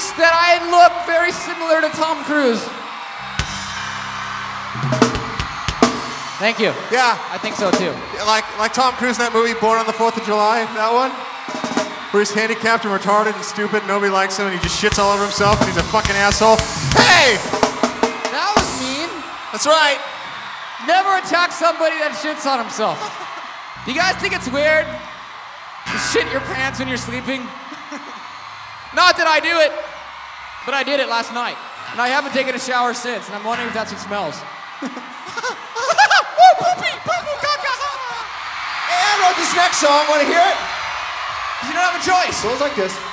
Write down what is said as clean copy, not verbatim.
wish that I had looked very similar to Tom Cruise. Thank you. Yeah. I think so too. Like Tom Cruise in that movie, Born on the 4th of July, that one? Where he's handicapped and retarded and stupid, nobody likes him, and he just shits all over himself, and he's a fucking asshole. Hey! That was mean. That's right. Never attack somebody that shits on himself. Do you guys think it's weird to shit your pants when you're sleeping? Not that I do it, but I did it last night. And I haven't taken a shower since, and I'm wondering if that's what smells. Hey, I wrote this next song. Want to hear it? You don't have a choice. Goes like this.